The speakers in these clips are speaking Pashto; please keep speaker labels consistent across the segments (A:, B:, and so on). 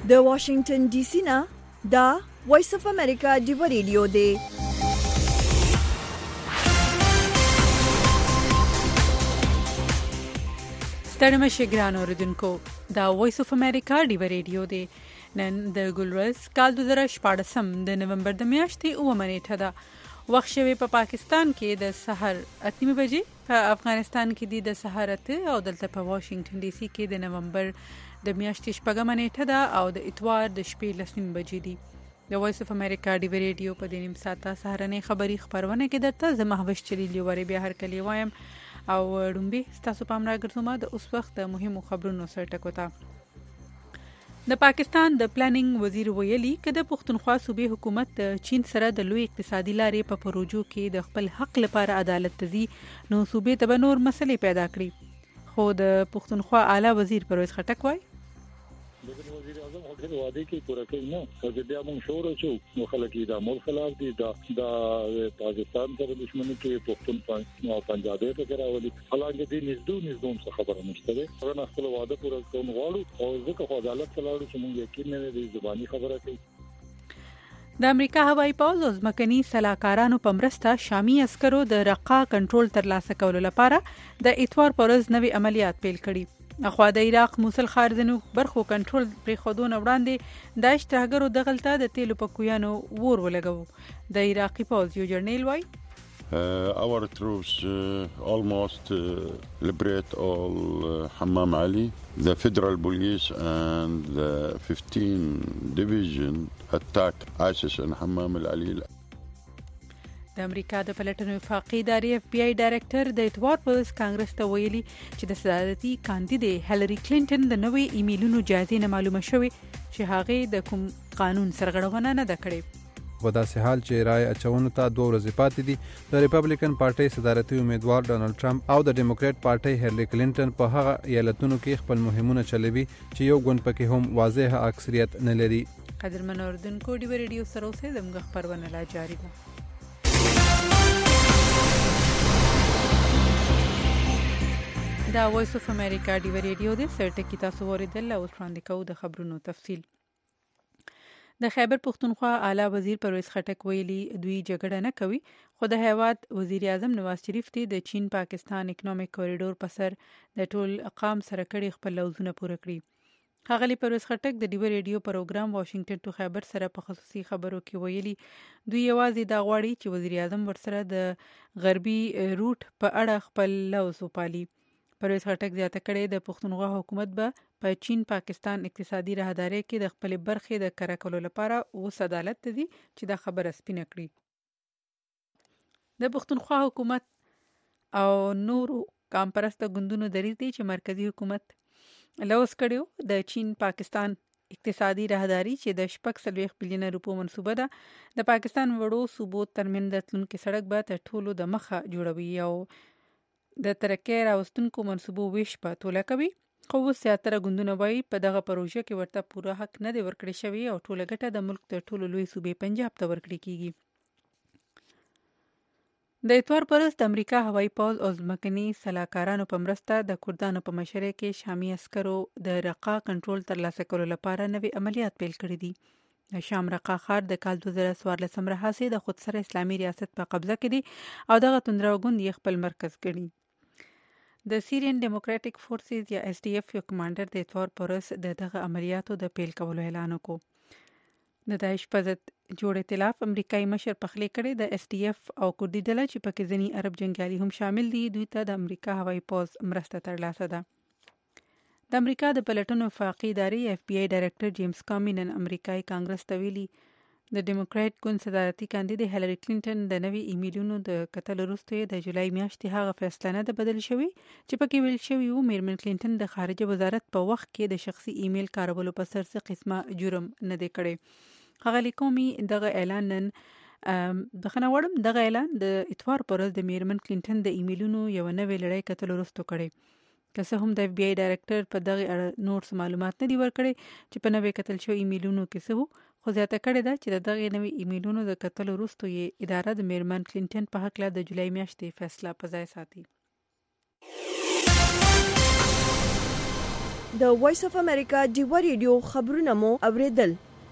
A: د واشنگټن ډي سي نه دا وایس اف امریکا ډیو ریډیو دی.
B: ستړي مشه ګران اوریدونکو، دا وایس اف امریکا ډیو ریډیو دی. نن د ګلورز کال 2014 د نومبر د میاشتې 9 نیټه ده. وخت شوی په پاکستان کې د سحر 8 بجې، په افغانستان کې د سحر 8 او دلته په واشنگټن ډي سي کې د نومبر د میاشتې 9 نیټه ده او د اتوار د شپې 10 بجې دي. د وایس اف امریکا ډیو ریډیو په دې نیم ساعته سهارنۍ خبری خبرونه کې درته زه محوش چلیلی وری بیا هر کلی وایم او ډومبي تاسو پام راګرځوم د اوس وخت د مهمو خبرونو سره ټکو ته. د پاکستان د پلانینګ وزیر ویلي چې د پښتونخوا صوبې حکومت د چین سره د لوی اقتصادي لارې په پروژو کې د خپل حق لپاره عدالت تزي نو صوبې ته نور مسلې پیدا کړي. خو د پښتونخوا اعلی وزیر پرویز خټک وایي
C: د وزیر اعظم هغه وعده کې پوره کوي نه او د بیا موږ شور شو نو خلک دا مول خلاف دي دا پاکستان سره دښمنی کې پښتون او پنجابي ته راولي. حالانکه دې نږدې څه خبره نشته ده. هغه خپل وعده پوره کوي غواړي او ځکه خو عدالت څخه چې موږ یقین نه لري زبانی خبره کوي.
B: د امریکا هوایي پوځ او ځمکني سلاکارانو په مرسته شامي عسکرو د رقا کنټرول ترلاسه کولو لپاره د اتوار پر ورځ نوي عملیات پیل کړي. اخوا د عراق موصل ښار د برخو کنټرول پرې خودونه وړاندې داعش ترهګرو دغلته د تیلو په کویانو ور ولګو. د عراقي پوځ یو جرنیل وایي
D: our troops almost liberate all Hammam Ali. The federal police and the 15 division attacked ISIS in Hammam al-Ali.
B: د امریکا د پلټنو وفاقي ادارې FBI ډایرکټر د اتوار پر ورځ کانګرس ته ویلي چې د صدارتي کاندید هیلری کلینټن د نوې ایمیلونو جایزې نه معلومه شوې چې هغه د کوم قانون سرغړونه نه ده کړې.
E: په داسې حال چې رای اچونو ته 2 ورځې پاتې دي، د ریپبلیکن پارټۍ صدارتي امیدوار ډانلډ ټرمپ او د ډیموکرات پارټۍ هیلری کلینټن په هغه ایالتونو کې خپل مهمونه چلوي چې یو ګوند پکې هم واضح اکثریت نه لري.
B: قدرمن اوریدونکو ډیو ریډیو سره اوسئ، زموږ خبرونه لا جاری ده. دا وایس اف امریکا ډیو ریډیو د سرټکی تاسو اوریدل او وړاندې کوو د خبرونو تفصیل. د خیبر پښتونخوا اعلی وزیر پرویز خټک ویلي دوی جګړه نه کوي، خو د هیواد وزیر اعظم نواز شریف ته د چین پاکستان اکونومیک کوریډور په سر د ټول اقام سره کړي خپل لوزونه پوره کړي. ښاغلي پرویز خټک د ډیو ریډیو پروګرام واشنگټن ټو خیبر سره په خصوصي خبرو کې ویلي دوی یوازې دا غواړي چې وزیر اعظم ورسره د غربي روټ په اړه خپل لوز وپالي. پرویز خټک زیاته کړې د پښتونخوا حکومت به په چین پاکستان اقتصادي راهداري کې د خپل برخې د کره کولو لپاره اوس عدالت ته دي چې دا خبره سپینه کړي. د پښتونخوا حکومت او نورو کامپرسته ګوندونو دریځ دی چې مرکزی حکومت لوز کړیو د چین پاکستان اقتصادي راهداري چې د 40 بلین روپو منصوبه ده د پاکستان وړو صوبو ترمن د تلونکو سړک به تر ټولو د مخه جوړوي او د ترقۍ راوستونکو منصوبو ویش په توله کوي. خو اوس زیاتره ګوندونه وایي په دغه پروژه کې ورته پوره حق نه دی ورکړی شوی او ټوله ګټه د ملک تر ټولو لوی صوبې پنجاب ته ورکړی کیږي. د اتوار پر ورځ د امریکا هوایي پوځ او ځمکني سلاکارانو په مرسته د کردانو په مشرۍ کې شامي عسکرو د رقا کنټرول ترلاسه کولو لپاره نوي عملیات پیل کړي دي. د شام رقا ښار د کال 2014 راهیسې د خودسره اسلامي ریاست په قبضه کې دی او دغه توندروګوند یې خپل مرکز ګڼي. د سیریان ډیموکراټک فورسز یا SDF یو کمانډر د اتوار پر ورځ دغه عملیاتو د پیل کولو اعلان وکړ. د داعش په ضد جوړ ائتلاف امریکایي مشر پخلی کړي د SDF او کردي ډله چې پکې ځینې عرب جنګیالي هم شامل دي دوی ته د امریکا هوایي پوځ مرسته ترلاسه ده. د امریکا د پلټنو وفاقي ادارې FBI ډایرکټر جیمز کامي نن امریکایي کانګرس ته ویلي د ډیموکرات ګوند صدارتي کاندید هیلری کلینټن د نوي ایمیلونو د کتل وروسته د جولای میاشتې هغه فیصله نه ده بدل شوی چې پکې ویل شوی و میرمن کلینټن د خارجه وزارت په وخت کې د شخصي ایمیل کارولو په سر څه قسمه جرم نه دی کړی. ښاغلي کومي دغه اعلان نن دغه اعلان د اتوار پر ورځ د میرمن کلینټن د ایمیلونو یو نوې لړۍ کتل وروسته کړی. که څه هم د FBI ډایرکټر په دغه اړه نور معلومات نه دی ورکړي چې په نوې کتل شوی ایمیلونو کې څه وو، خو زیاته کړې ده چې دغه نوې ایمیلونو د کتل وروسته یې اداره د میرمن کلینټن په حق له د جولای میاشتې فیصله په ځای ساتي.
A: د وایس اف امریکا ډیو ریډیو خبرونه مو اوریدل.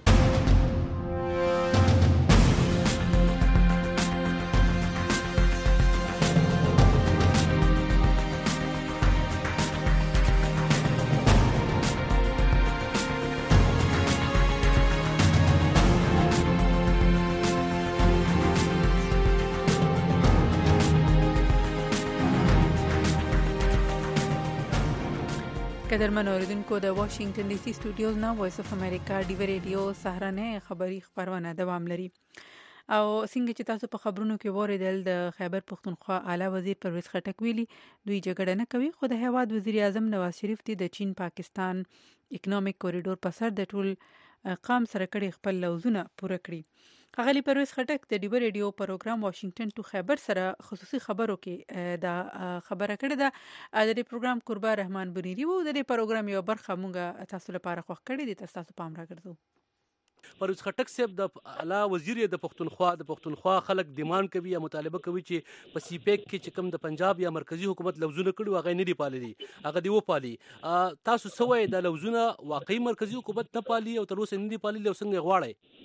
B: قدرمن اوریدونکو د واشنگټن ډي سي سټوډیوز نه وایس اف امریکا ډیو ریډیو سهارنه خبری خبرونه دوام لري. او څنګه چې تاسو په خبرونو کې وریدل د خیبر پختونخوا اعلی وزیر پرویز خټک ویلي دوی جګړه نه کوي، خو د هیواد وزیر اعظم نواز شریف د چین پاکستان اکونومیک کوریډور په سر د ټول قام سره کړي خپل لوزونه پوره کړي. غلی پرویز خټک د ډیو ریډیو پروګرام واشنگټن ټو خیبر سره خصوصي خبرو کې دا خبره کړې ده. د دې پروګرام قربا رحمان بنيري وو. د دې پروګرام یو برخه مونږه تاسو لپاره خوښ کړې دي، تاسو پام راګرځو.
F: پرویز خټک صاحب د اعلی وزیر د پښتونخوا خلک ډیماند کوي یا مطالبه کوي چې په سی پیک کې چې کوم د پنجاب یا مرکزی حکومت لوزونه کړي هغه نه دی پالي، هغه دی و پالي. تاسو سوې د لوزونه واقعي مرکزی حکومت نه پالي او تر اوسه نه دی پالي، او څنګه غواړي؟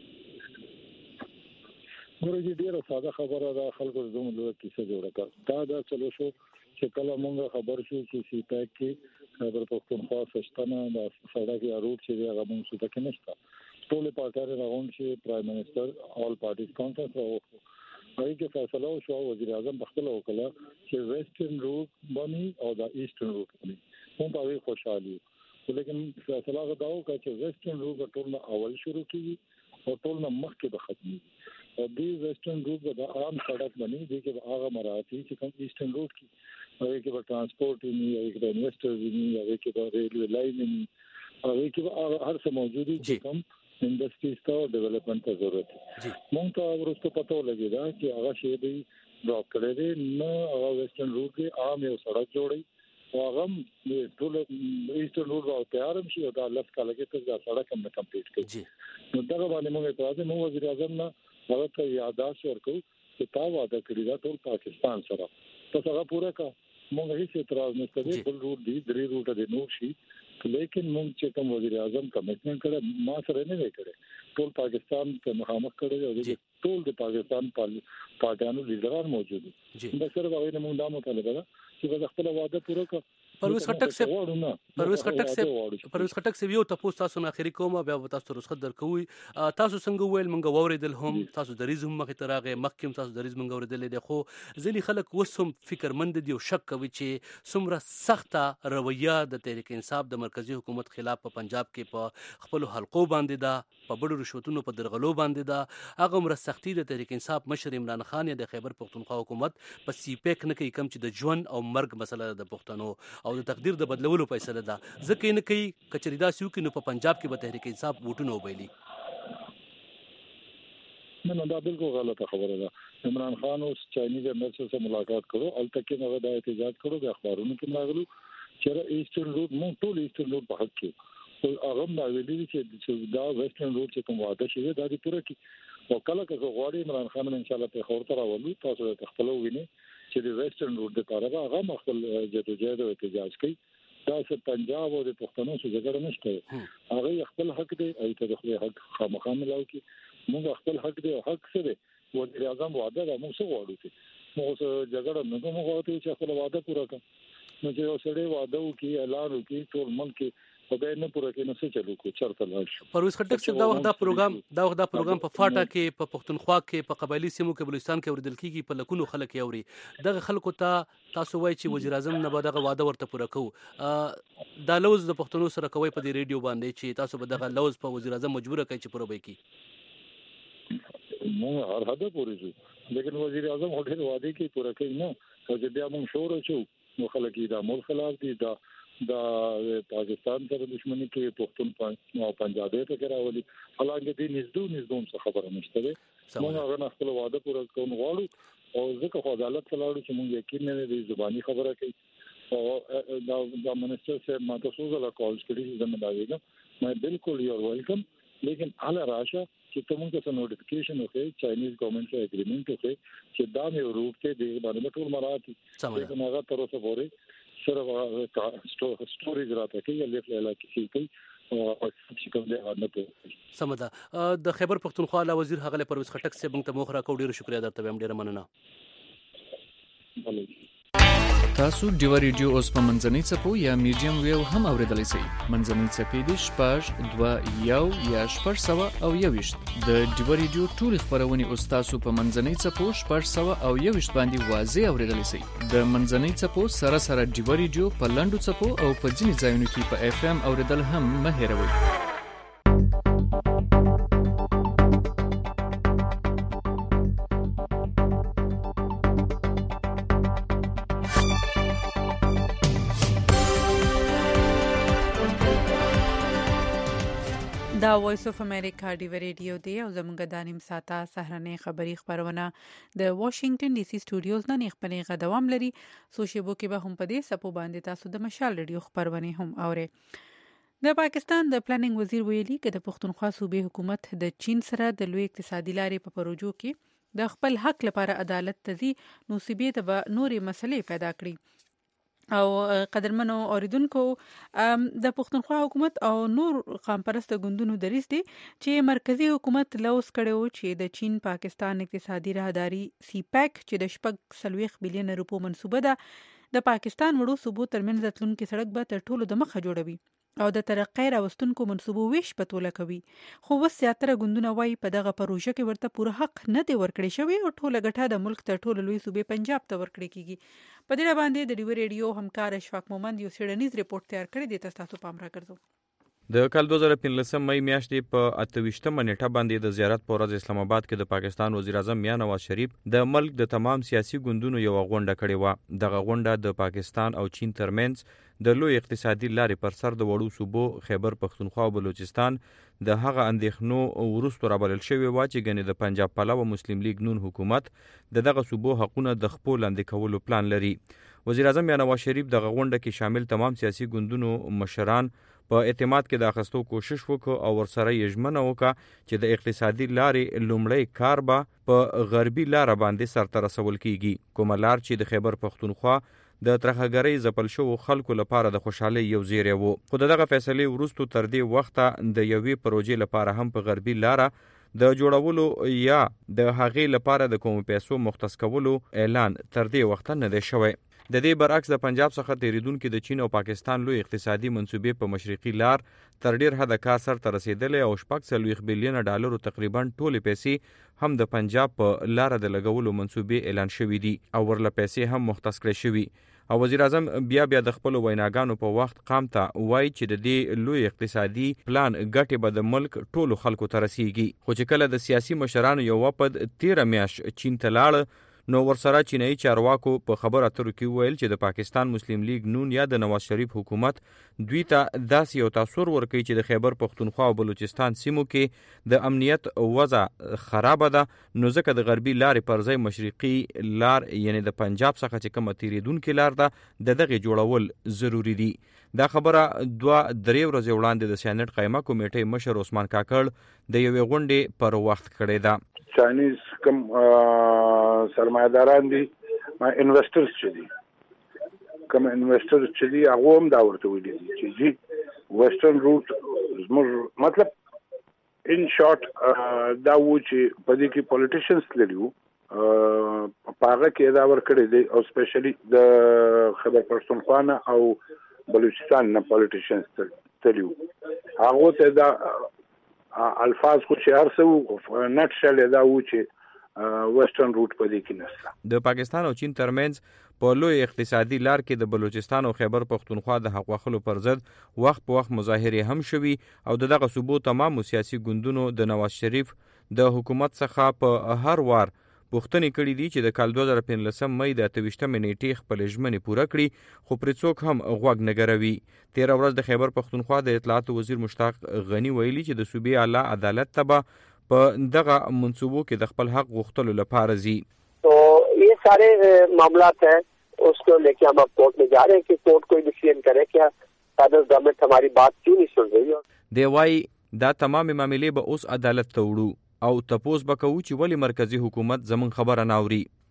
C: ورته ډیره ساده خبره ده، خلکو زموږ د کیسه جوړه کړه. دا چلو شو چې کله مونږ خبر شو چې سی پیک کې خیبر پختونخوا سشتنه د سړک یا روټ چې هغه مونږ څه تک نشته. ټول پارټیان راغون چې پرایم منسٹر آل پارټیز کانفرنس راوخو. هغه کې فیصله وشو وزیر اعظم بخښله وکړه چې ویسټرن روټ باندې او د ایسټرن روټ باندې هم په خوشحالي. لیکن فیصله غدا وکړه چې ویسټرن روټ ټول اول شروع کیږي او ټول مخکې به ختمي. او دی ویسټرن روټ د عام سړک باندې دی چې هغه مراحتي چې کوم ایسټرن روټ کې هغه کې به ترانسپورت نه هغه کې به انویسټرز نه هغه کې به ریلوے لاین نه هغه کې به هر څه موجودي چې کوم انډستریز ته ډیولپمنٹ ته ضرورت دي. مونږ ته ورسته پته ولګی دا چې هغه شی دی ډراپ کړی دی نه هغه ویسټرن روټ کې عام یو سړک جوړي او هغه ټول ایسټرن روټ او تیارم شي او دا لږ کال کې دا سړک هم کمپلیټ کړي. نو دا باندې موږ اعتراض نو وزیر اعظم نه هغه ته یاداش ورکو چې تا وعده کړی دا ټول پاکستان سره تاسو هغه پوره کا. موږ هیڅ اعتراض نه کوي، ټول روټ دی درې روټ دی نور شي، لیکن موږ چې کوم وزیر اعظم کمټمنټ کړه ما سره نه وکړي، ټول پاکستان ته مخامخ کړي او ټول د پاکستان پارټیانو لیډران موجود دي. دا سره باندې موږ دا مطالبه ده چې خپل وعده پوره کړو.
F: پرویز خټک صاحب یو تاسو تاسو نه اخري کوم بیا تاسو رخصت درکوي. تاسو څنګه ویل مونږ ووریدل هم تاسو دریز هم مخې ته راغی مخکې تاسو دریز مونږ ووریدل دي، خو ځینې خلک وسوم فکرمند دي او شک کوي چې څومره سخته رویه د تحریک انصاف د مرکزی حکومت خلاف په پنجاب کې په خپل حلقو باندې ده، په بډو رشوتونو په درغلو باندې ده. هغه مر سختی د تحریک انصاف مشر عمران خان یا د خیبر پختونخوا حکومت په سی پیک نه کوي، کم چې د ژوند او مرګ مسله د پښتنو او د تقدیر د بدلولو فیصله ده. ځکه نه کوي کچری دا سیو کې نو په پنجاب کې به تحریک انصاف ووټونه وبایلي.
C: نه دا بالکل غلطه خبره ده. عمران خان اوس چاینیز امبیسډر سره ملاقات کړو، الته کې هغه د احتجاج کړو، د اخبارونو کې راغلو چې ایسټرن روټ مونږ ټول ایسټرن روټ په حق کې او هغه دا ویلي چې دا ویسټرن روټ چې کوم واده شوی دا دی پوره کی او کله که غواړي عمران خان ان شاء الله په خور تر اولو تاسو ته خپل ویني چې د ویسټرن روټ د طرفه هغه خپل جدوجہد او احتجاج کوي. دا چې پنجاب او د پښتنو څخه جګړه نشته، هغه خپل حق دی او ته د خپل حق خامخا ملاو کی موږ خپل حق دی او حق سره وزیر اعظم وعده ده موږ څه غواړو چې موږ جګړه نه کوو، موږ غواړو چې خپل وعده پوره کړو. نو چې اوسړي وعده وکي اعلان وکي ټول ملک په دې نه پوره کې نه څه چلو کو چرته لاړ شو.
F: پرویز خټک صاحب دا پروګرام په فاټا کې په پښتونخوا کې په قبایلی سیمو کې بلوچستان کې اوریدل کیږي، په لکونو خلک یې اوري. دغه خلکو ته تاسو وایي چې وزیر اعظم نه به دغه وعده ورته پوره کوو. دا لوز د پښتنو سره کوي په دې ریډیو باندې چې تاسو به دغه لوز په وزیر اعظم مجبور کړئ چې پوره وکړي.
C: موږ هر حدا پوره شو، لیکن وزیر اعظم هټل وعده کې پوره کوي نه او چې بیا موږ شور وچو نو خلک دا مول خلاف دي دا پاکستان سره دښمنی کې پښتون او پنجابي ته راولي. حالانکه دې نږدې څه خبره نشته ده. موږ هغه خپل وعده پوره کوو غواړو او ځکه خو عدالت لاړو چې موږ یقین نه دي زبانی خبره کوي او دا منسٹر سے ما تاسو زله کال کړی زموږ دا ویګم مې بالکل یو ویلکم، لیکن اعلی راشه چې تمونږ ته نوټیفیکیشن وکړي چاینیز ګورنمنت سره اګریمنٹ وکړي چې دا مې روټ ته د باندې ټول مراتب څنګه هغه تر اوسه پورې صرف سټوریج راته کوي لیف لاله کې کوي او چې کوم دی نه پوهیږي.
F: سمدا د خیبر پختونخوا له وزیر هغه پرویز خټک صاحب ته موخره کو ډیر شکریا درته هم ډیر مننه.
G: تاسو ډیو ریډیو اوس په منځنۍ څپو یا میډیم ویو هم اوریدلای شئ. منځنۍ څپې د 2 یا 621 د ډیو ریډیو ټول خبرونه اوس تاسو په منځنۍ څپو 621 باندې واضح اوریدلای شئ. د منځنۍ څپو سره ډیو ریډیو په لندو څپو او په ځینې ځایونو کې په اف ام اوریدل هم مه هېروئ.
B: دا وایس اف امریکا ډیو ریډیو دی او زموږ د نیم ساعته سهرنۍ خبری خبرونه د واشنگټن ډي سي سټوډیوز نه خپلې غدوام لري. سوشيبو کې به هم په دې سپو باندې تاسو د مشال ریډیو خبرونه هم اوري. د پاکستان د پلانینګ وزیر ویلي چې د پښتونخوا صوبې حکومت د چین سره د لوی اقتصادي لارې په پروژو کې د خپل حق لپاره عدالت تزي نو سیبې ته به نورې مسلې پیدا کړي. او قدرمنو اوریدونکو د پښتونخوا حکومت او نور قوم پرسته ګوندونو دریځ دي چې مرکزی حکومت لوس کړو چې د چین پاکستان اقتصادي راهداري سی پیک چې د 40 بلین روپو منسوبه ده د پاکستان وړو صوبو ترمنځ راتلونکي سړک به تر ټولو د مخه جوړوي او د ترقۍ راوستونکو منسوبو ویش په توله کوي. خو وس زیاتره ګوندونه وایي په دغه پروژه کې ورته پوره حق نه دی ورکړی شوی او ټوله ګټه د ملک تر ټولو لوی صوبې پنجاب ته ورکړی کیږي. په دې باندې د ډیو ریډیو همکار اشفاق مومند یو سیډنیز ریپورت تیار کړی دی، تاسو پام راکړئ.
H: د کال 2015 مئی میاشتې په 28مه نیټه باندې د زیارت په ورځ اسلام آباد کې د پاکستان وزیر اعظم میاں نواز شریف د ملک د تمام سیاسي ګوندونو یو غونډه کړې و. دغه غونډه د پاکستان او چین ترمنځ د لوی اقتصادي لارې پر سر د وړو صوبو خیبر پختونخوا او بلوچستان د هغه اندېښنو وروسته رابلل شوی و چې ګنې د پنجاب پلوه مسلم لیگ نون حکومت دغه صوبو حقونه د خپل لاندې کولو پلان لري. وزیر اعظم میاں نواز شریف دغه غونډه کې شامل تمام سیاسي ګوندونو مشران په اعتماد کې د اخستو کوشش وکړ او ورسره یې ژمنه وکړه چې د اقتصادي لارې لومړی کار به په غربي لار باندې سرته رسول کیږي، کومه لار چې د خیبر پختونخوا د ترخګرۍ ځپل شو خلکو لپاره د خوشحالۍ یو زیری وو. خو دغه فیصلې وروسته تر دې وخته د یوې پروژې لپاره هم په غربي لار د جوړولو یا د هغې لپاره د کوم پیسو مختص کولو اعلان تر دې وخته نه دی شوی. د دې برعکس د پنجاب څخه تیریدونکو د چین او پاکستان لوی اقتصادي منسوبې په مشرقي لار تر ډیر حده کار سرته رسیدلې او 40 بلین ډالر تقریبا ټولې پیسې هم د پنجاب په لار د لګولو منسوبې اعلان شوې دي او ورله پیسې هم مختص کړې شوې. او وزیر اعظم بیا د خپل ویناګانو په وخت قام ته وایي چې د دې لوی اقتصادي پلان ګټې به د ملک ټولو خلکو ته رسیږي. خو چې کله د سیاسي مشرانو یو وفد 13 میاشت چین ته لاړ نو ورسره چینایي چارواکو په خبر اترو کې ویل چې د پاکستان مسلم لیگ نون یا د نواز شریف حکومت دوی ته داسې یو تاثر ورکوي چې د خیبر پختونخوا او بلوچستان سیمو کې د امنیت وضع خرابه ده، نو ځکه د غربي لارې پر ځای مشرقي لار یعنی د پنجاب څخه چې کومه تیریدونکې لار ده د دغې جوړول ضروری دي. دا خبره 2-3 ورځې وړاندې د سینټ قایمه کمیټې مشر عثمان کاکړ د یوې غونډې پر وخت کړې ده.
I: چاینیز کم سرمایداران دي انویسټرز چې دي کوم انویسټرز چې دي هغه هم دا ورته ویلي دي چې جی ویسټرن روټ زموږ مطلب ان شارټ دا و چې په دې کې پولیټیشنز لري په هغه کې دا ورکړي دي او سپیشلی د خیبر پختونخوا او بلوچستان نه پولیټیشنز تلو هغه ته دا الفاظ خو چې ارسو نټ شل دا و چې ویسټرن روټ په دې کې نشته.
H: د پاکستان او چین ترمنځ په لوی اقتصادي لار کې د بلوچستان او خیبر پختونخوا د حق واخلو پر ضد وخت په وخت مظاهرې هم شوي او دغه صوبو تمام سیاسي ګوندونو د نواز شریف د حکومت څخه په هر وار پوښتنې کړې دي چې د کال 2015 مئی د 28مې نیټې خپل ژمنې پوره کړي، خو پرې څوک هم غوږ نه ګروي. 13 ورځ د خیبر پختونخوا د اطلاعاتو وزیر مشتاق غنی ویلي چې د صوبې اعلی عدالت ته به په دغه منصوبو کې د خپل حق غوښتلو لپاره ځي.
J: تو یہ سارے معاملات ہیں اس کو لے کے ہم اب کورٹ میں جا رہے ہیں کہ کورٹ کوئی ڈیسیژن کرے کہ فیڈرل گورنمنٹ ہماری بات کیوں نہیں سن رہی.
H: دی وايي دا تمام معاملې به اوس عدالت ته وړو او تپوس به کوو چې ولی مرکزی حکومت زمون خبره نه اوري.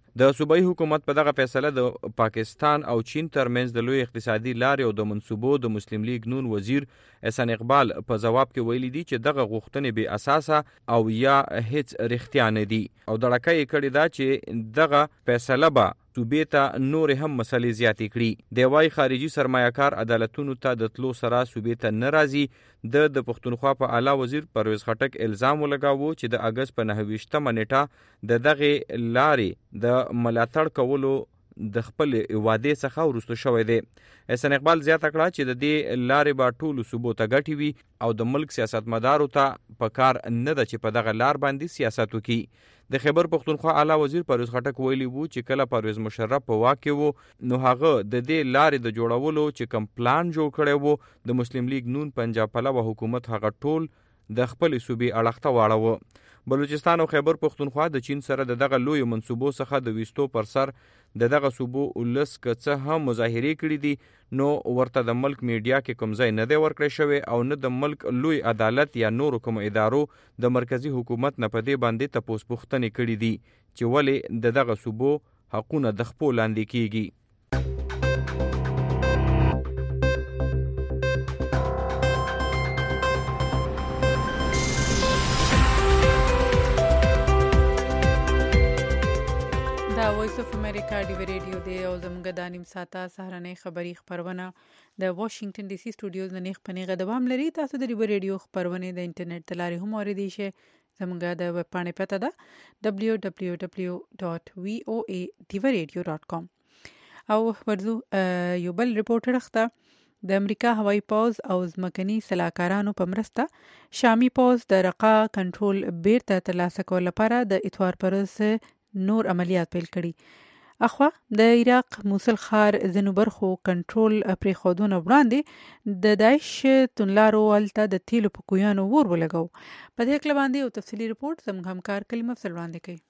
H: د صوبایي حکومت په دغه فیصله د پاکستان او چین ترمنځ د لوی اقتصادي لارې او د منصوبو د مسلم لیگ نون وزیر احسان اقبال په جواب کې ویلي دي چې دغه غوښتنې بې اساسه او یا هیڅ رښتیا نه دي او دړکه یې کړې ده چې دغه فیصله به صوبې ته نور هم مسلې زیاتې کړي. دی وايي خارجي سرمایه‌کار عدالتونو ته د تلو سره صوبې ته نه راځي. د پښتونخوا په اعلی وزیر پرویز خټک الزام ولګاوه چې د اګست په 29مه نیټه د دغه لارې د ملاتړ کولو د خپل وعده څخه ورستو شوې ده. احسان اقبال زیاته کړه چې د دې لارې به ټولو صوبو ته ګټې وي او د ملک سیاستمدارو ته په کار نه ده چې په دغه لار باندې سیاست وکړي. د خیبر پښتونخوا اعلی وزیر پرویز خټک ویلي وو چې کله پرویز مشرف په واک کې وو نو هغه د دې لارې د جوړولو چې کوم پلان جوړ کړی وو د مسلم لیگ نون پنجاب پلوه حکومت هغه ټول د خپل صوبې اړخته واړوه. بلوچستان او خیبر پښتونخوا د چین سره د دغه لوی منصوبو څخه د ویستو پر سر د دغه صوبو ولس کڅه هم مظاهره کړې دي نو ورته د ملک میډیا کې کوم ځای نه دی ورکړی شوی او نه د ملک لوی عدالت یا نور کوم ادارو د مرکزی حکومت نه په دې باندې تپوس پوښتنې کړې دي چې ولې د دغه صوبو حقونه د خپل لاندې کیږي.
B: وایس اف امریکا ډیوی ریډیو دی او زموږ د نیم ساعته سهارنۍ خبری خبرونه د واشنگټن ډي سي سټوډیوز نه نیخ پنیغه دوام لري. تاسو د ډیوی ریډیو خبرونه د انټرنیټ د لارې هم اوریدئ شئ. زموږ د ویب پاڼې پته ده www.voadivaradio.com. او ورځو یو بل ریپورټر اخته د امریکا هوایي پوز او ځمکني سلاکارانو په مرسته شامي پوز د رقا کنټرول بیرته ترلاسه کول لپاره د اتوار پرز نور عملیات پیل کړي. اخوا د عراق موصل ښار ځینو برخو کنټرول پرې خودونه وړاندې د داعش تنلارو ولته د تیلو په کویانو ور ولګو. په دې کله باندې یو تفصیلی ریپورت زموږ همکار کلمه فصل وړاندې کوي.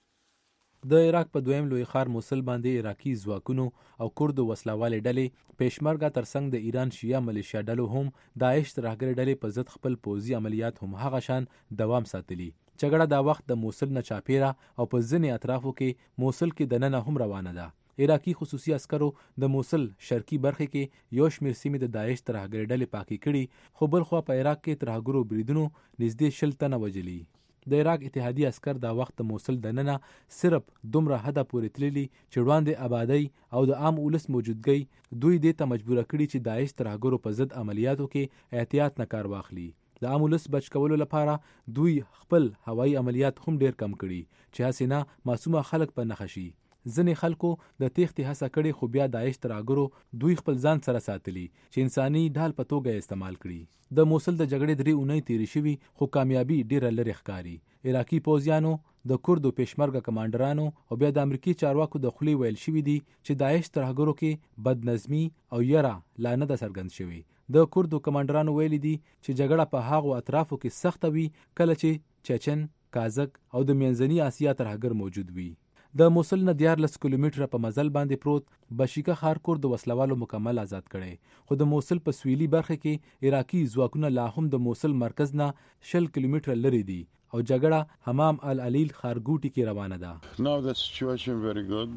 E: د عراق په دویم لوی ښار موصل باندې عراقي ځواکونو او کردو وسلوالې ډلې پېشمرګه ترڅنګ د ایران شیعه ملیشیا ډلو هم داعش ترهګر ډلې په ضد خپل پوځي عملیات هم هغه شان دوام ساتلي. جګړه دا وخت د موصل نه چاپیره او په ځینې اطرافو کې موصل کې دننه هم روانه ده. عراقي خصوصي عسکرو د موصل شرقي برخه کې یو شمېر سیمې د داعش ترهګر ډلې پاکې کړي خو بل خوا په عراق کې ترهګرو بریدونو نږدې 60 تنه وژلي. د عراق اتحادیه عسکر دا وخت د موصل دننه صرف دومره حده پورې تللي چې وړاندې آبادی او د عام ولس موجودګۍ دوی دې ته مجبوره کړي چې داعش ترهګرو په ضد عملیاتو کې احتیاط نه کار واخلي. د عام ولس بچ کولو لپاره دوی خپل هوایي عملیات هم ډیر کم کړي چې هسې نه معصومه خلک په نښه شي. ځینې خلکو د تېښتې هڅه کړې خو بیا داعش ترهګرو دوی خپل ځان سره ساتلي چې انساني ډال په توګه استعمال کړي. د موصل د جګړې 3 اونۍ تیرې شوي خو کامیابي ډیره لرې ښکاري. عراقي پوځیانو د کردو پېشمرګه کمانډرانو او بیا د امریکایي چارواکو د خولې ویل شوي دي چې داعش ترهګرو کې بدنظمي او یره لا نه ده څرګند شوي. د کردو کمانډرانو ویلي دي چې جګړه په هغو اطرافو کې سخته وي کله چې چچن، کازک او د منځني اسیا ترهګر موجود وي. د موصل نه 14 کیلومتره په مزل باندې پروت بشیکه ښار کورد وسلوالو مکمل آزاد کړي خو د موصل په سویلي برخه کې عراقي ځواکونه لا هم د موصل مرکز نه 60 کیلومتره لري دي او جګړه حمام العلیل ښارګوټي کې روانه ده.
D: Now the situation very good.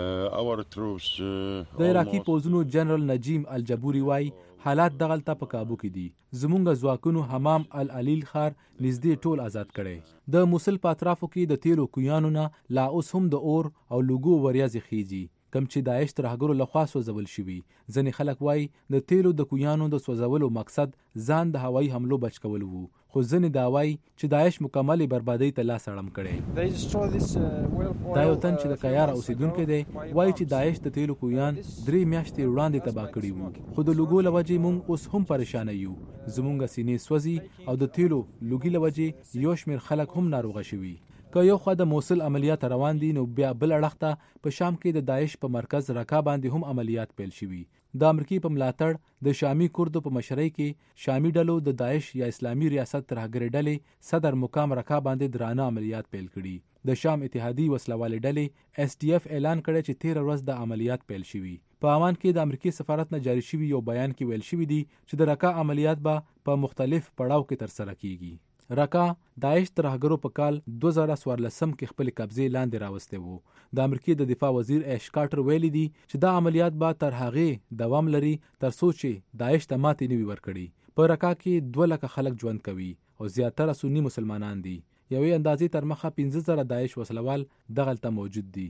D: Our troops
E: د عراقي پوځونو جنرال نجیم الجبوري وای حالات دغلته په کابو کې دي. زمونږ ځواکونو حمام العلیل ښار نږدې ټول آزاد کړي. د موصل په اطرافو کې د تیلو کویانو نه لا اوس هم د اور او لوګو وریاځې خېږي کم چې داعش ترهګرو لخوا سوځول شوي. ځینې خلک وای د تیلو د کویانو د سوځولو مقصد ځان د هوایي حملو بچ کول وو خو ځینې دا وای چې داعش مکمل بربادۍ ته لاس اړم کړي. دا یو تن چې د کیار اوسیدونکو دی وای چې داعش د تیلو کویان 3 میاشتې وړاندې تباه کړي وو خو د لوګو لوجې مونږ اوس هم پریشان یو. زمونږ سینې سوځي او د تیلو لوګي لوجې یو شمېر خلک هم ناروغه شوي. که یو خوا د موصل عملیات روان دي نو بیا بل اړخ ته په شام کې د داعش په مرکز رقا باندې هم عملیات پیل شوي. د امریکای په ملاتړ د شامي کردو په مشرۍ کې شامي ډلو د داعش یا اسلامي ریاست ترهګر ډلې صدر مقام رقا باندې درانه عملیات پیل کړي. د شام اتحادی وسلوالې ډلې SDF اعلان کړی چې 13 ورځ د عملیات پیل شوي. په امان کې د امریکای سفارت نه جاری شوی یو بیان کې ویل شوی دی چې د رقا عملیات به په مختلف پړاو کې ترسره کیږي.
K: رکا داعش ترهګرو په کال 2014 کې خپل قبضه لاندې راوسته وو. د امریکای د دفاع وزیر ایش کارټر ویلي دی چې دا عملیات به تر هغه دوام لري تر څو چې داعش ته ماتې نه وي ورکړي. په رکا کې 2 لک خلک ژوند کوي او زیاتره سنی مسلمانان دي. یوې اندازې تر مخه 15000 داعش وسلوال دغلته موجود دي.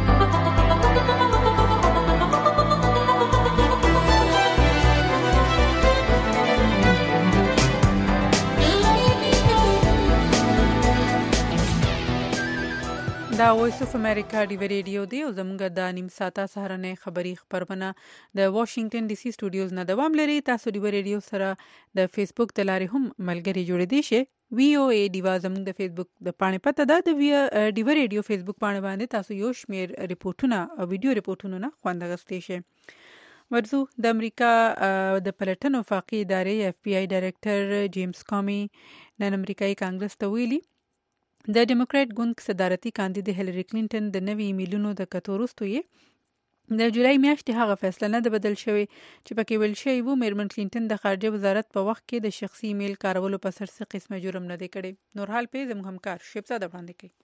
B: دا وایس اف امریکا ډی وی ریډیو دی او زموږ د نیم ساعته سهارنې خبری خبرونه د واشنگټن ډي سي سټوډیوز نه دوام لري. تاسو ډی وی ریډیو سره د فیسبوک د لارې هم ملګری جوړ دي شي. وی او ای دیوا زموږ د فیسبوک د پاڼې پته ده. د ډی وی ریډیو فیسبوک پاڼې باندې تاسو یو شمیر ریپورتونه او ویډیو ریپورتونه نه خوند غستې شي. ورزو د امریکا د پلټنو وفاقي ادارې اف بی آی ډایرکټر جیمز کامي نن امریکایي کانګرس ته ویلي د ډیموکرات ګوند صدارتي کاندید هیلری کلینټن د نوي ایمیلونو د کتو وروسته یې د جولای میاشتې هغه فیصله نه ده بدل شوې چې پکې ویل شوی و میرمن کلینټن د خارجه وزارت په وخت کې د شخصي ایمیل کارولو په سر څه قسمه جرم نه دی کړی. نور حال په زموږ همکار شیبزا د وړاندې کوي.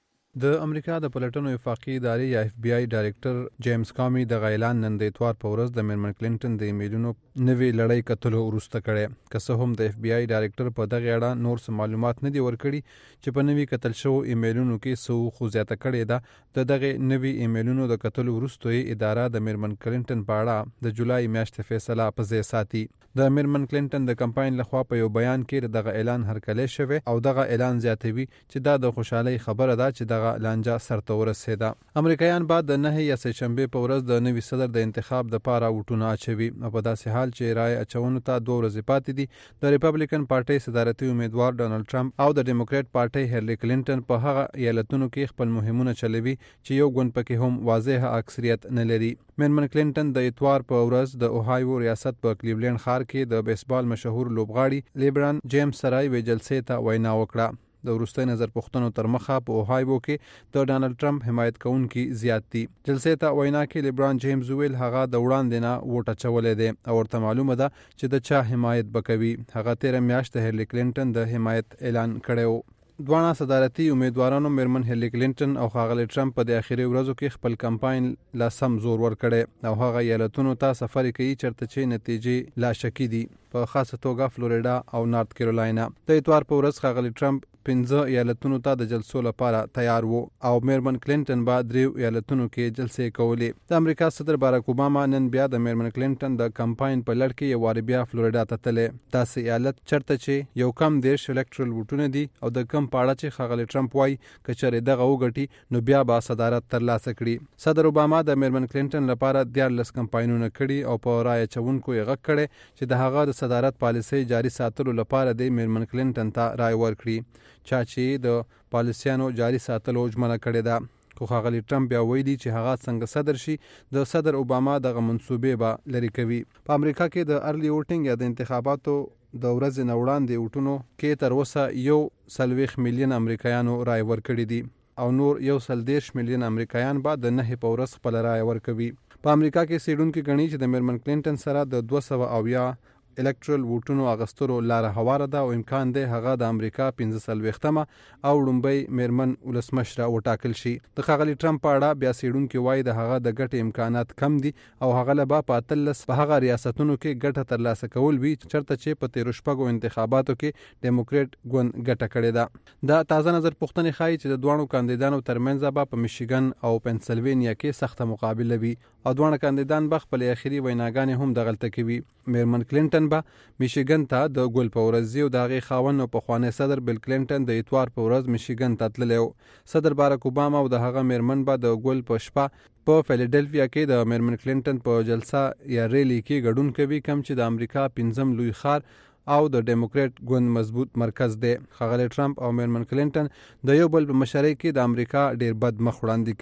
E: د امریکا د پلټنو وفاقي ادارې یا اف بی آی ډایرکټر جیمز کامي د اعلان نن د اتوار په ورځ د میرمن کلینټن د ایمیلونو نوې لړۍ کتلو وروسته کړي. که څه هم د اف بی آی ډایرکټر په دغه اړه نور څه معلومات نه دي ورکړي چې په نوې کتل شو ایمیلونو کې څه خو زیاته کړې ده. د دغه نوې ایمیلونو د کتلو وروسته اداره د میرمن کلینټن په اړه د جولای میاشتې فیصله په ځای ساتي. د میرمن کلینټن د کمپاین لخوا په یو بیان کې دغه اعلان هرکلی شوی او دغه اعلان زیاتوي چې دا د خوشحالۍ خبره ده چې دغه لانجه سرته ورسېده. امریکایان بعد د 9 یا سهشنبه په ورځ د نوي صدر د انتخاب د پاره وټونه اچوي او په داسې حال چې رای اچونو ته 2 ورځې پاتې دي. د ریپبلیکن پارټۍ صدارتي امیدوار ډونالد ټرمپ او د ډیموکرات پارټۍ هیلری کلینټن په هغه ایالتونو کې خپل مهمونه چلوي چې یو ګوند پکې هم واضح اکثریت نه لري. میرمن کلینټن د اتوار په ورځ د اوهایو ریاست په کلیولینډ ښار کې د بیسبال مشهور لوبغاړي لیبران جیمز سره یوې جلسې ته وینا وکړه. د وروستي نظر پوښتنو تر مخه په اوهایو کې د ډونالد ټرمپ حمایت کوونکي زیات دي. جلسې ته وینا کې لیبران جیمز ویل هغه د وړاندې نه ووټ اچولی دی او ورته معلومه ده چې د چا حمایت به کوي. هغه تیره میاشت د هیلری کلینټن د حمایت اعلان کړی و. دوانه صدارتي امیدوارانو میرمن هیلری کلینټن او ښاغلی ټرمپ په د اخیری ورځو کې خپل کمپاین لا سم زور ورکړی او هغه ایالتونو ته سفر کوي چېرته چې نتیجې لا شکی دي، په خاصه توګه فلوریډا او نارت کیرولاینا. د اتوار په ورځ ښاغلی ټرمپ 15 ایالتونو ته د جلسو لپاره تیار وو او میرمن کلینټن به 3 ایالتونو کې جلسې کولې. د امریکا صدر باراک اوباما نن بیا د میرمن کلینټن د کمپاین په لړ کې یو وار بیا فلوریډا ته تللی. داسې ایالت چېرته چې یو کم 10 الکټرل ووټونه دي او د کم په اړه چې ښاغلی ټرمپ وایي که چېرې دغه وګټي نو بیا به صدارت ترلاسه کړي. صدر اوباما د میرمن کلینټن لپاره 14 کمپاینونه کړي او په رایه اچونکو یې غږ کړی چې د هغه د صدارت پالیسۍ جاري ساتلو لپاره د میرمن کلینټن ته رای ورکړي، چا چې د پالیسیانو جاري ساتلو ژمنه کړې ده. خو ښاغلی ټرمپ بیا ویلي چې هغه څنګه صدر شي د صدر اوباما دغه منصوبې به لرې کوي. په امریکا کې د ارلی ووټینګ یا د انتخاباتو د ورځې نه وړاندې ووټونو کې تر اوسه 40 میلیون امریکایانو رای ورکړي دي او نور 130 میلیون امریکایان به د 9 په ورځ خپل رای ورکوي. په امریکا کې څېړونکي ګڼي چې د میرمن کلینټن سره د 200 الکټرل ووټونو اغستلو لاره هواره ده او امکان دی هغه د امریکا 45مه او لومبۍ میرمن ولسمشره وټاکل شي. د ښاغلي ټرمپ په اړه بیا څېړونکي وایي د هغه د ګټې امکانات کم دي او هغه له به په 13 په هغه ریاستونو کې ګټه ترلاسه کول وي چېرته چې په تېرو شپږو انتخاباتو کې ډیموکرات ګوند ګټه کړې ده. د تازه نظر پوښتنې ښایي چې د دواړو کاندیدانو ترمنځ به په میشیګن او پنسلوینیا کې سخته مقابله وي او دواړه کاندیدان به خپلې اخري ویناګانې هم دغلته کوي. میرمن کلینټن به میشیګن ته د ګل په ورځ ځي او د هغې خاوند او پخوانی صدر بل کلینټن د اتوار په ورځ میشیګن ته تللی و. صدر باراک اوباما او د هغه میرمن به د ګل په شپه په فیلډلفیا کې د میرمن کلینټن په جلسه یا ریلی کې ګډون کوي، کوم چې د امریکا 5م لوی ښار او د ډیموکرات ګوند مضبوط مرکز دی. ښاغلی ټرمپ او میرمن کلینټن د یو بل په مشرۍ کې د امریکا ډیر بد مخ وړاندې کوي.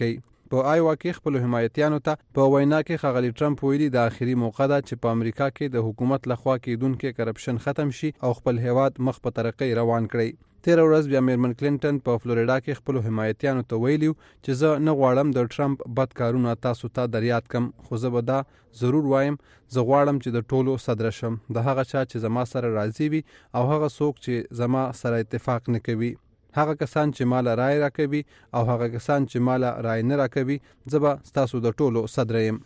E: په آیوا کې خپل حمایتیانو ته په وینا کې ښاغلي ټرمپ ویلي د آخري موقع ده چې په امریکا کې د حکومت لخوا کېدونکې کرپشن ختم شي او خپل هیواد مخ په ترقۍ روان کړي. تیر ورځ بیا میرمن کلینټن په فلوریډا کې خپل حمایتیانو ته ویلیو چې زه نه غواړم د ټرمپ بد کارونه تاسو ته دریاد کم، خو زه به دا ضرور وایم، زه غواړم چې د ټولو صدر شم، د هغه چا چې زما سره راضي وي او هغه څوک چې زما سره اتفاق نه کوي. هغه کسان چې مال رای راکوي او هغه کسان چې مال رای نه راکوي، زه به ستاسو د ټولو صدر یم.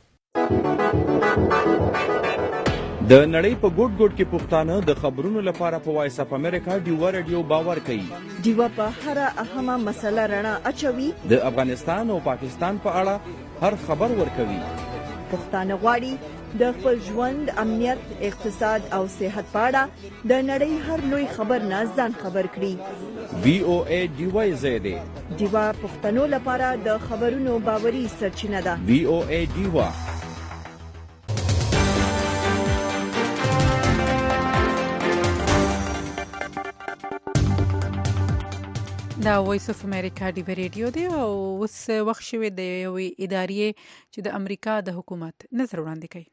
H: د نړۍ په ګوټ ګوټ کې پښتانه د خبرونو لپاره په وایس اف امریکا ډیوا رادیو باور کوي.
A: ډیوا په هر اهمه مسله رڼا اچوي.
H: د افغانستان او پاکستان په اړه هر خبر ورکوي.
A: پښتانه غواړي د خپل ژوند، امنیت، اقتصاد او صحت په اړه د نړۍ هر لوی خبر نه ځان خبر کړي.
H: VOA ډیوا زیاده
A: ډیوا پښتنو لپاره د خبرونو باوري سرچینه ده.
H: VOA ډیوا.
B: دا وایس اف امریکا ډیوا ریډیو دی او اوس وخت شوی د یوې ادارې چې د امریکا د حکومت نظر وړاندې کوي.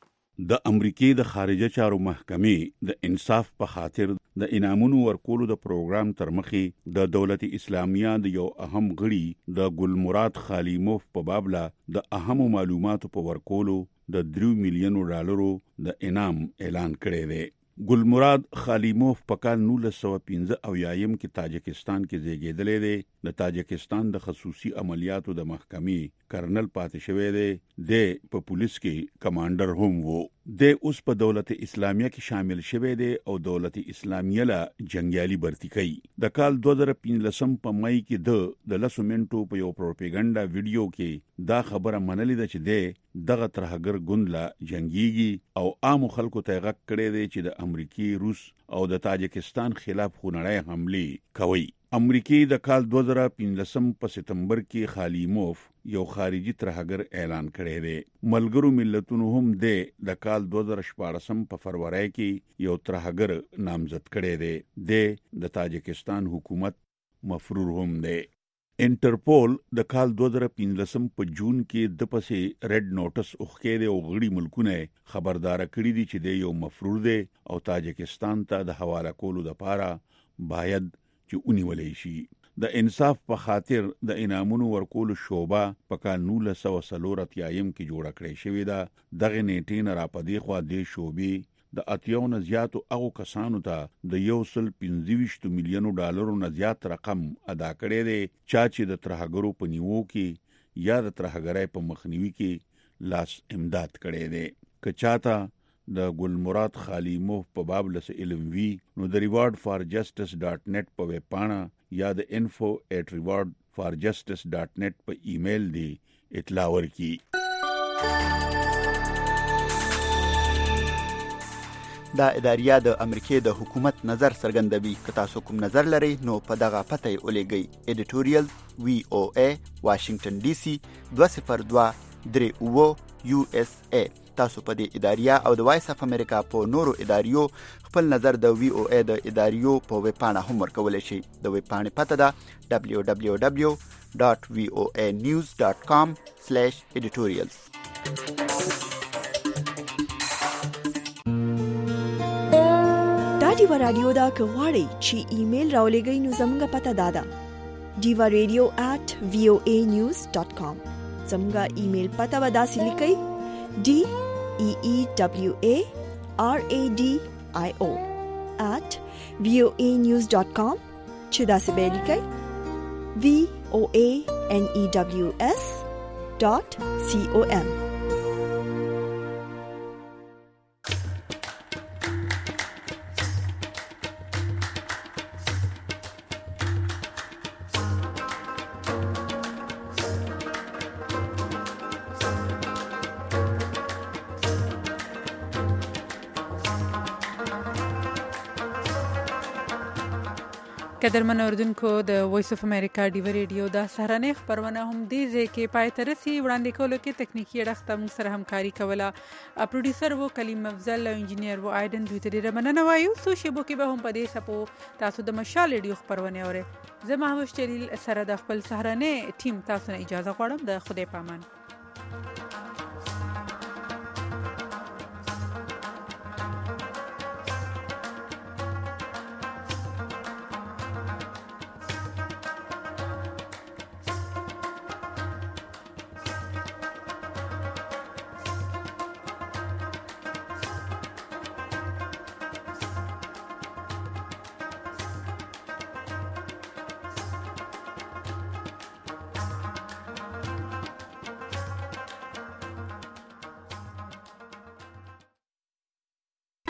D: د امریکای د خارجه چارو محکمې د انصاف په خاطر د انعامونو ورکولو د پروګرام تر مخې د دولت اسلامیه د یو اهم غړي د ګلمراد خالیموف په بابله د اهم معلوماتو په ورکولو د 3 میلیون ډالرو د انعام اعلان کړی دی. ګلمراد خالیموف په کال 1915 کې تاجکستان کې زیږیدلی دی. د تاجکستان د خصوصي عملیاتو د محکمې کرنل پاتې شوی دی. د په پولیس کې کمانډر هم وو. د اوس په دولت اسلامیه کې شامل شوی دی او دولت اسلامیه لا جنگیالي برتی کوي. د کال 2015 په مای کې د لسو منټو په یو پروپاګاندا ویډیو کې دا خبره منلې ده چې دغه ترهګر ګوند لا جنگيږي او عام خلکو ته غږ کړی دی چې د امریکای، روس او د تاجکستان خلاف خونړی حمله کوي. امریکای د کال 2015 په سپتمبر کې خالیموف یو خارجي ترهګر اعلان کړی دی. ملګرو ملتونو هم د کال 2014 په فروری کې یو ترهګر نامزد کړی دی. د تاجکستان حکومت مفرور هم دی. انټرپول د کال 2015 په جون کې د پسې ریډ نوټس اوخکې دی او غړي ملکونه خبردار کړی دي چې د یو مفرور دی او تاجکستان ته د حواله کولو لپاره باید چې ونیولې شي. د انصاف په خاطر د انعامونو ورکولو شوبه په کال 1940 کې جوړه کړې شوې ده. دغه نیټې نه راپدې خوا د شوبې د اتیاونه زیاتو هغو کسانو ته د 125 میلیون ډالرو نه زیات رقم ادا کړی دی چې د ترهګرو په نیوو کې یا د ترهګرۍ په مخنیوي کې لاس امداد کړی دی. که چاته د ګلمراد خالیموف په باب لس علم وی نو د rewardforjustice.net په ویب پاڼه یا د info@rewardforjustice.net په ایمیل دی اطلاع ورکړي.
L: دا اداریه د امریکای د حکومت نظر څرګندوي. که تاسو کوم نظر لرئ نو په دغه پته یې ولېږئ. editorial VOA واشنگټن DC 20238 USA. تاسو په دې اداریه او د وایس اف امریکا په نورو اداریو خپل نظر د VOA د اداریو په ویب پاڼه هم ورکولی شئ. د ویب پاڼې پته ده www.voanews.com/editorials.
A: ډیوا رادیو دا که غواړئ چې ایمیل راولېږئ نو زموږ پته دا ده diva.radio@voanews.com. زموږ ایمیل پته به داسې لیکئ DEEWARADIO@voanews.com چې داسې به لیکئ VOANEWS.com.
B: قدرمن اوردونکو د وایس اف امریکا ډیو ریډیو د سهارنۍ خبرونه هم دې ځکه پای تر سي وړاندې کولو کې تکنیکی اړخ ته موږ سره همکاري کوله. پروډوسر وو کلیم افضل او انجینیر وو آیدن دوی ته ډیره مننه وایو. سو شیبو کې به هم په دې سپو تاسو د مشال ریډیو خبرونه اورئ. زه محوش جلیل سره د خپل سهارنۍ ټیم تاسو نه اجازه غواړم. د خدای پامان.